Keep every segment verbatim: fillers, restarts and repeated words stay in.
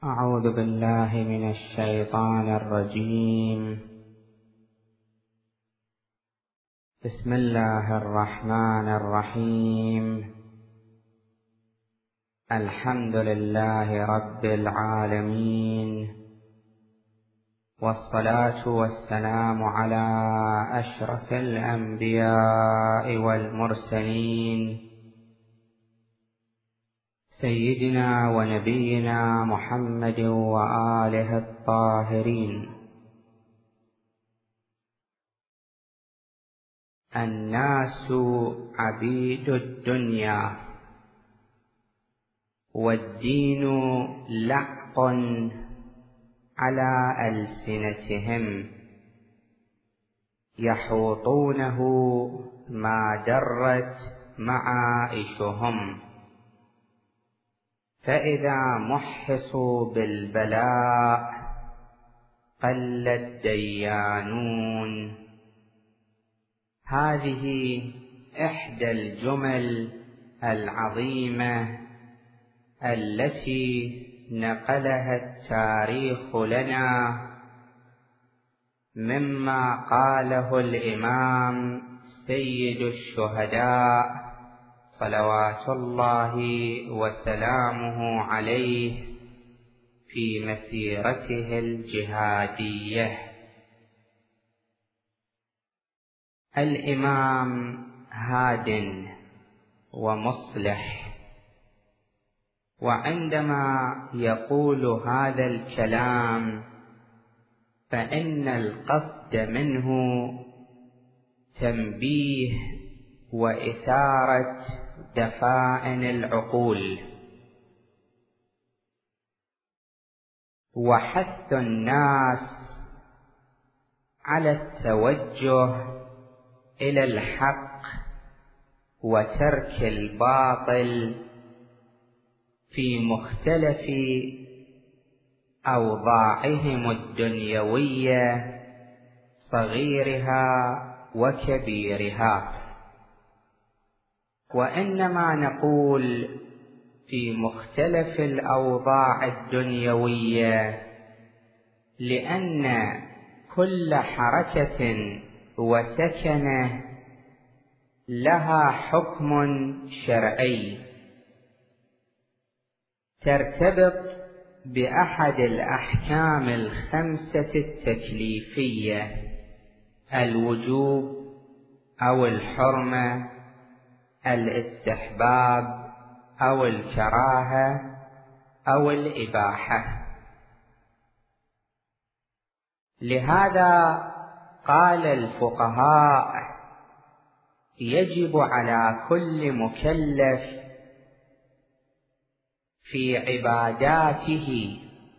أعوذ بالله من الشيطان الرجيم. بسم الله الرحمن الرحيم. الحمد لله رب العالمين، والصلاة والسلام على أشرف الأنبياء والمرسلين، سيدنا ونبينا محمد وآله الطاهرين. الناس عبيد الدنيا، والدين لعق على ألسنتهم، يحوطونه ما درت معائشهم. فإذا محصوا بالبلاء قل الديانون. هذه إحدى الجمل العظيمة التي نقلها التاريخ لنا مما قاله الإمام سيد الشهداء صلوات الله وسلامه عليه في مسيرته الجهادية. الإمام هاد ومصلح، وعندما يقول هذا الكلام فإن القصد منه تنبيه وإثارة دفائن العقول، وحث الناس على التوجه إلى الحق وترك الباطل في مختلف أوضاعهم الدنيوية، صغيرها وكبيرها. وإنما نقول في مختلف الأوضاع الدنيوية لأن كل حركة وسكنة لها حكم شرعي ترتبط بأحد الأحكام الخمسة التكليفية: الوجوب أو الحرمة، الاستحباب أو الكراهة أو الإباحة. لهذا قال الفقهاء: يجب على كل مكلف في عباداته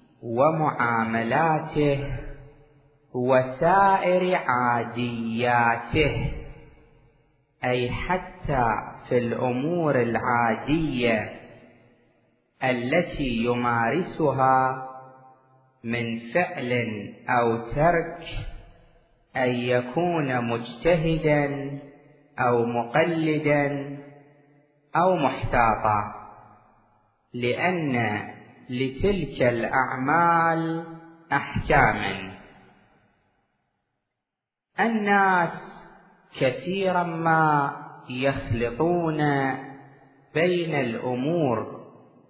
ومعاملاته وسائر عادياته، أي حتى في الأمور العادية التي يمارسها من فعل أو ترك، أن يكون مجتهدا أو مقلدا أو محتاطا، لأن لتلك الأعمال أحكاما. الناس كثيرا ما يخلطون بين الأمور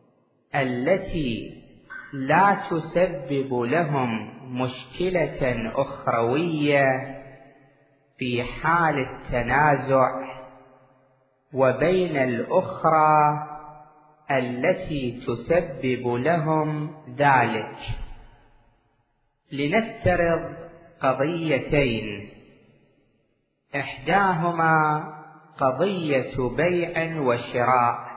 التي لا تسبب لهم مشكلة أخروية في حال التنازع، وبين الأخرى التي تسبب لهم ذلك. لنفترض قضيتين، إحداهما قضية بيع وشراء.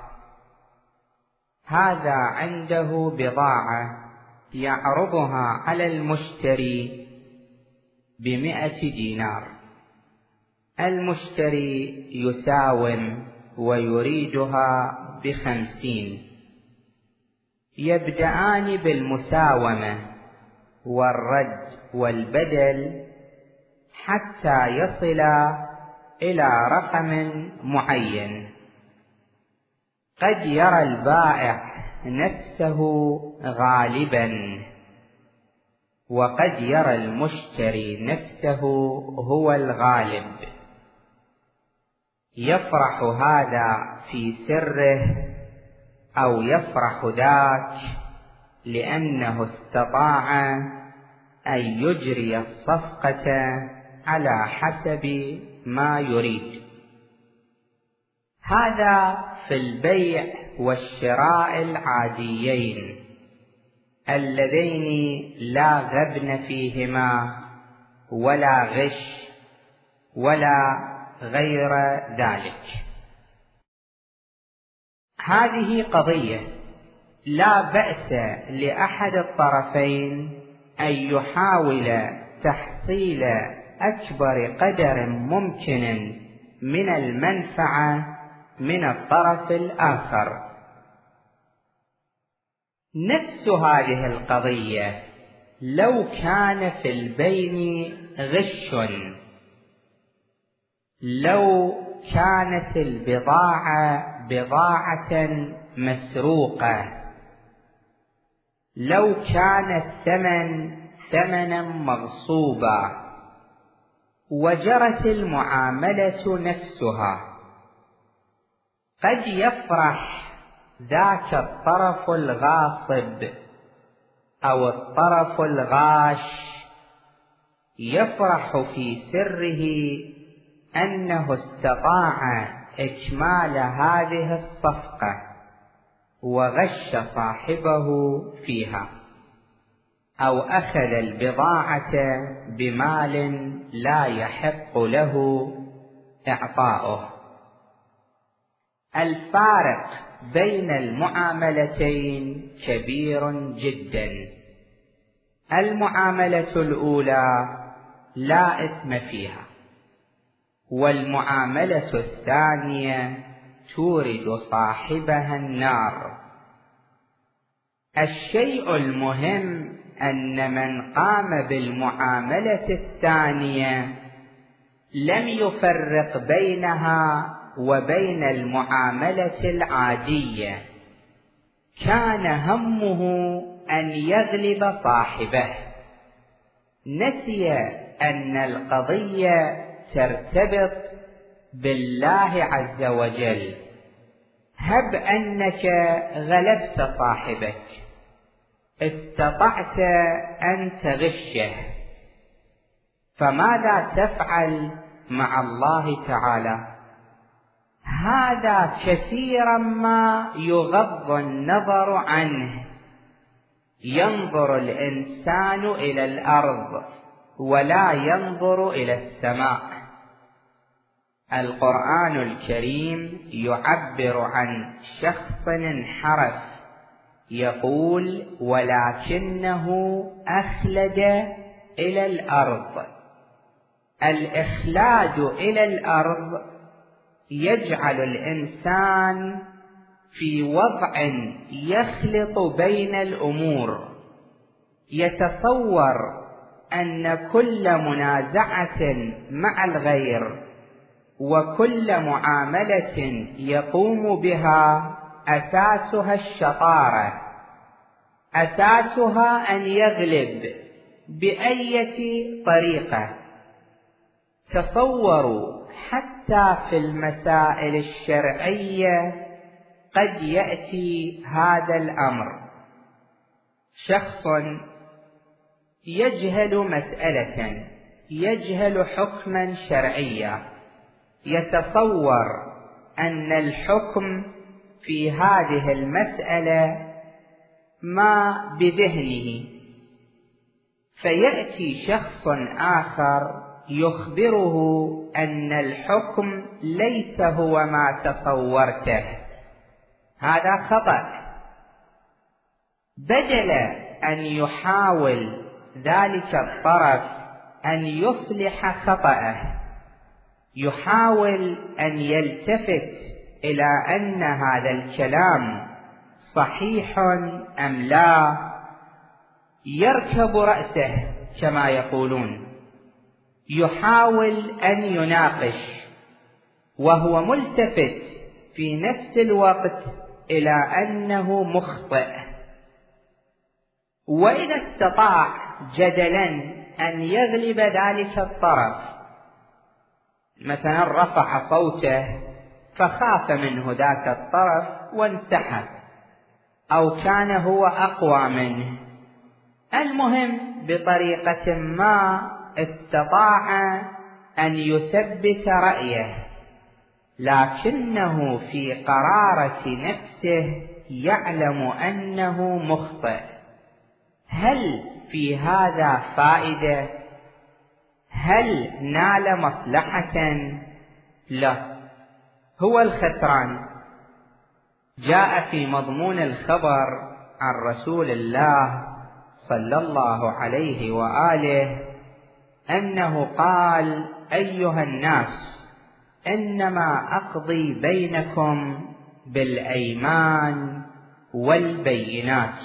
هذا عنده بضاعة يعرضها على المشتري بمئة دينار، المشتري يساوم ويريدها بخمسين. يبدأان بالمساومة والرد والبدل حتى يصلا إلى رقم معين. قد يرى البائع نفسه غالبا، وقد يرى المشتري نفسه هو الغالب. يفرح هذا في سره أو يفرح ذاك لأنه استطاع أن يجري الصفقة على حسب ما يريد. هذا في البيع والشراء العاديين اللذين لا غبن فيهما ولا غش ولا غير ذلك. هذه قضية لا بأس لأحد الطرفين أن يحاول تحصيل أكبر قدر ممكن من المنفعة من الطرف الآخر. نفس هذه القضية لو كان في البين غش، لو كانت البضاعة بضاعة مسروقة، لو كان الثمن ثمنا مغصوبا، وجرت المعاملة نفسها، قد يفرح ذاك الطرف الغاصب أو الطرف الغاش، يفرح في سره أنه استطاع إكمال هذه الصفقة وغش صاحبه فيها، أو أخذ البضاعة بمال لا يحق له إعطاؤه. الفارق بين المعاملتين كبير جدا. المعاملة الأولى لا إثم فيها، والمعاملة الثانية تورد صاحبها النار. الشيء المهم أن من قام بالمعاملة الثانية لم يفرق بينها وبين المعاملة العادية، كان همه أن يغلب صاحبه، نسي أن القضية ترتبط بالله عز وجل. هب أنك غلبت صاحبك، استطعت أن تغشه، فماذا تفعل مع الله تعالى؟ هذا كثيرا ما يغض النظر عنه. ينظر الإنسان إلى الأرض ولا ينظر إلى السماء. القرآن الكريم يعبر عن شخص انحرف، يقول: ولكنه أخلد إلى الأرض. الإخلاد إلى الأرض يجعل الإنسان في وضع يخلط بين الأمور، يتصور أن كل منازعة مع الغير وكل معاملة يقوم بها أساسها الشطارة، أساسها أن يغلب بأية طريقة. تصوروا حتى في المسائل الشرعية قد يأتي هذا الأمر. شخص يجهل مسألة، يجهل حكما شرعيا، يتصور أن الحكم في هذه المسألة ما بذهنه، فيأتي شخص آخر يخبره أن الحكم ليس هو ما تصورته. هذا خطأ. بدل أن يحاول ذلك الطرف أن يصلح خطأه، يحاول أن يلتفت إلى أن هذا الكلام صحيح أم لا، يركب رأسه كما يقولون، يحاول أن يناقش وهو ملتفت في نفس الوقت إلى أنه مخطئ. وإذا استطاع جدلا أن يغلب ذلك الطرف، مثلا رفع صوته فخاف منه ذاك الطرف وانسحب، أو كان هو أقوى منه، المهم بطريقة ما استطاع أن يثبت رأيه، لكنه في قرارة نفسه يعلم أنه مخطئ. هل في هذا فائدة؟ هل نال مصلحة؟ لا، هو الخسران. جاء في مضمون الخبر عن رسول الله صلى الله عليه وآله أنه قال: أيها الناس، إنما أقضي بينكم بالأيمان والبينات،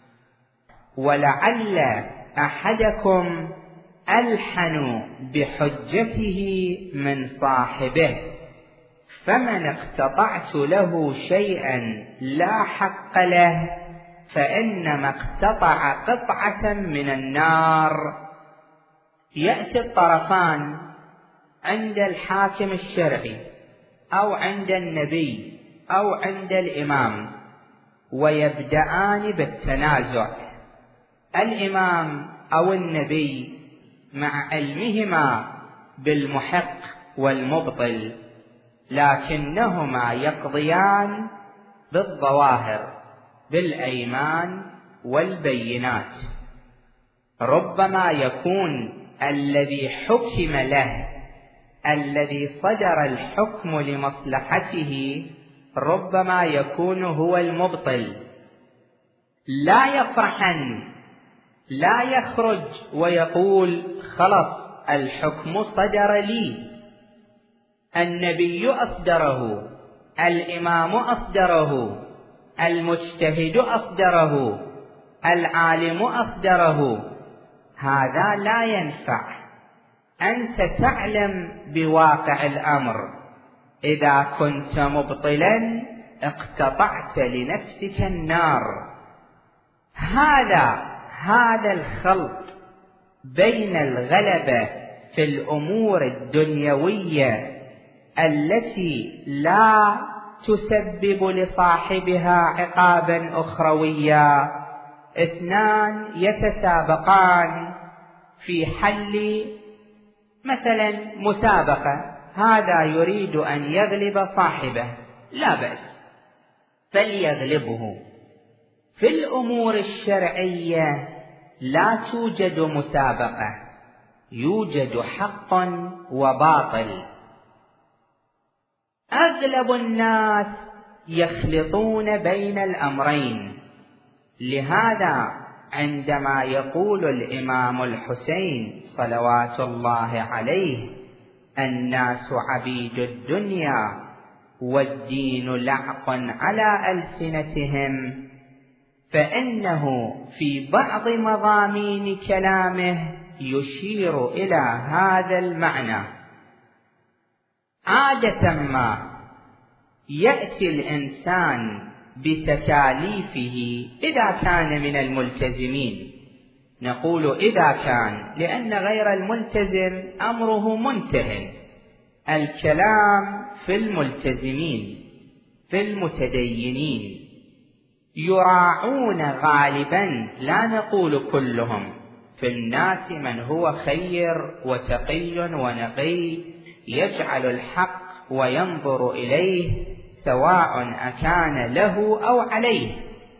ولعل أحدكم ألحن بحجته من صاحبه، فمن اقتطعت له شيئا لا حق له فإنما اقتطع قطعة من النار. يأتي الطرفان عند الحاكم الشرعي أو عند النبي أو عند الإمام ويبدأان بالتنازع. الإمام أو النبي مع علمهما بالمحق والمبطل، لكنهما يقضيان بالظواهر، بالأيمان والبينات. ربما يكون الذي حكم له، الذي صدر الحكم لمصلحته، ربما يكون هو المبطل. لا يفرحن، لا يخرج ويقول: خلص الحكم صدر لي، النبي أصدره، الإمام أصدره، المجتهد أصدره، العالم أصدره. هذا لا ينفع. أنت تعلم بواقع الأمر. إذا كنت مبطلا اقتطعت لنفسك النار. هذا هذا الخلط بين الغلبة في الأمور الدنيوية التي لا تسبب لصاحبها عقابا أخرويا. اثنان يتسابقان في حل مثلا مسابقة، هذا يريد أن يغلب صاحبه، لا بأس فليغلبه. في الأمور الشرعية لا توجد مسابقة، يوجد حق وباطل. أغلب الناس يخلطون بين الأمرين. لهذا عندما يقول الإمام الحسين صلوات الله عليه: الناس عبيد الدنيا والدين لعق على ألسنتهم، فإنه في بعض مضامين كلامه يشير إلى هذا المعنى. عادة ما يأتي الإنسان بتكاليفه إذا كان من الملتزمين. نقول إذا كان، لأن غير الملتزم أمره منتهٍ. الكلام في الملتزمين، في المتدينين، يراعون غالبا، لا نقول كلهم، في الناس من هو خير وتقي ونقي يجعل الحق وينظر إليه سواء أكان له أو عليه.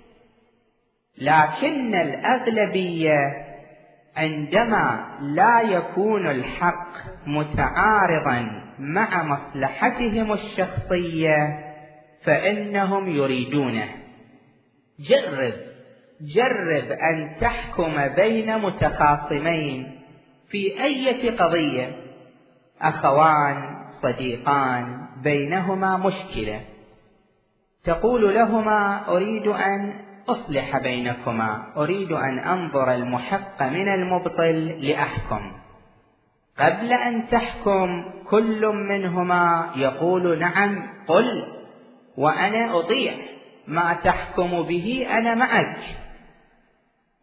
لكن الأغلبية عندما لا يكون الحق متعارضا مع مصلحتهم الشخصية فإنهم يريدونه. جرب جرب أن تحكم بين متخاصمين في أي قضية، أخوان صديقان بينهما مشكلة، تقول لهما: أريد أن أصلح بينكما، أريد أن أنظر المحق من المبطل لأحكم. قبل أن تحكم كل منهما يقول: نعم قل وأنا أطيع، ما تحكم به أنا معك.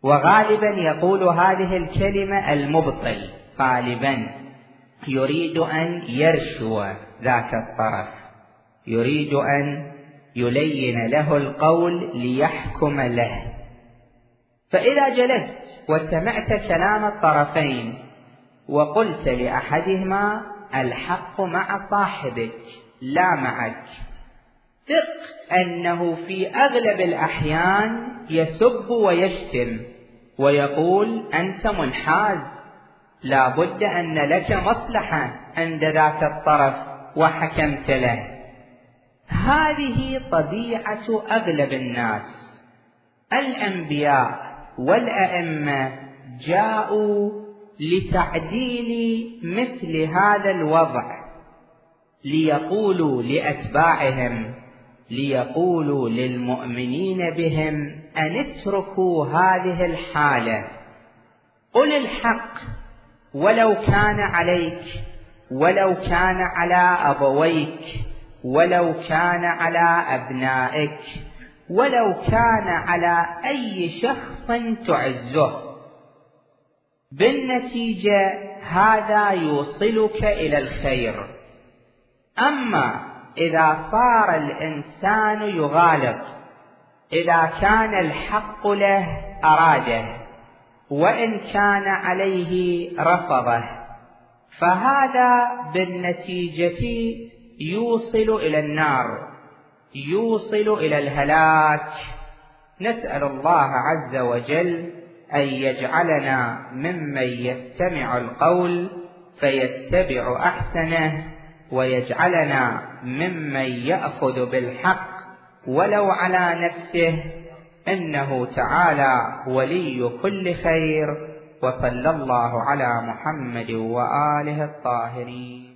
وغالبا يقول هذه الكلمة المبطل، غالبا يريد أن يرشو ذاك الطرف، يريد أن يلين له القول ليحكم له. فإذا جلست وسمعت كلام الطرفين وقلت لأحدهما الحق مع صاحبك لا معك، ثق أنه في أغلب الأحيان يسب ويشتم ويقول أنت منحاز، لا بد أن لك مصلحة عند ذاك الطرف وحكمت له. هذه طبيعة أغلب الناس. الأنبياء والأئمة جاءوا لتعديل مثل هذا الوضع، ليقولوا لأتباعهم، ليقولوا للمؤمنين بهم أن اتركوا هذه الحالة، قل الحق ولو كان عليك، ولو كان على أبويك، ولو كان على أبنائك، ولو كان على أي شخص تعزه. بالنتيجة هذا يوصلك إلى الخير. أما إذا صار الإنسان يغالط، إذا كان الحق له أراده وإن كان عليه رفضه، فهذا بالنتيجة يوصل إلى النار، يوصل إلى الهلاك. نسأل الله عز وجل أن يجعلنا ممن يستمع القول فيتبع أحسنه، ويجعلنا ممن يأخذ بالحق ولو على نفسه، إنه تعالى ولي كل خير. وصلى الله على محمد وآله الطاهرين.